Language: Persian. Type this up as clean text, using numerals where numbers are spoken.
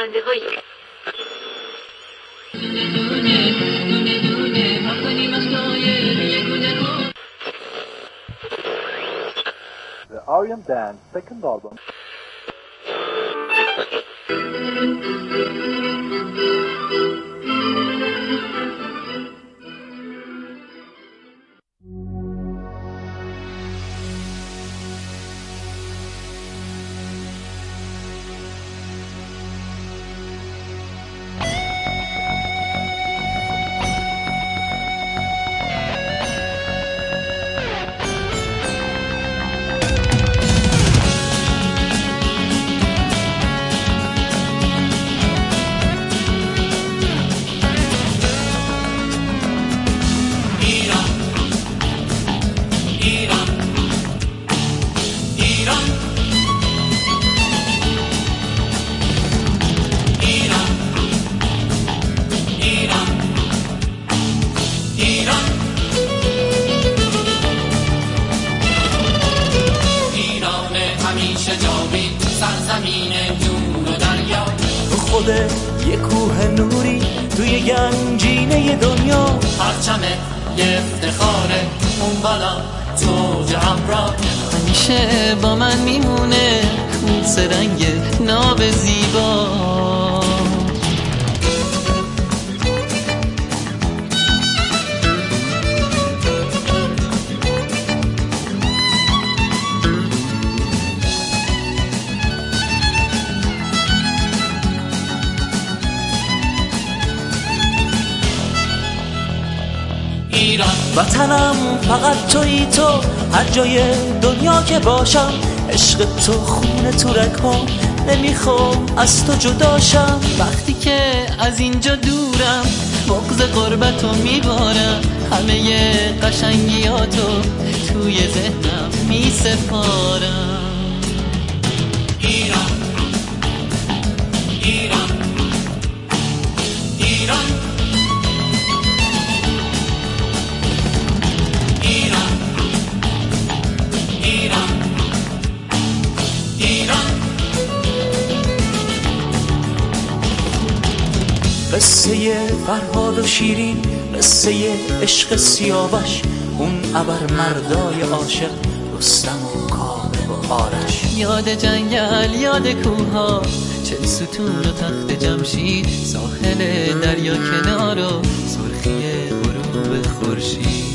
خنده هایی. The Aryan Dance second album. یه کوه نوری توی گنجینه دنیا، پرچم یه افتخاره اون بالا توج ابرا، همیشه با من میمونه کوس رنگ ناب زیبا. وطنم فقط تویی تو، هر جای دنیا که باشم عشق تو خون تو رگ‌ها، نمیخوام از تو جداشم. وقتی که از اینجا دورم بغض غربتو میبارم، همه قشنگیاتو توی ذهنم میسپارم. ایران ایران ایران قصه فرهاد و شیرین، قصه عشق سیاوش، اون ابر مردای عاشق رستم و کامل و آرش. یاد جنگل، یاد کوها، 40 ستون و تخت جمشید، ساحل دریا کنار و سرخی غروب خورشید.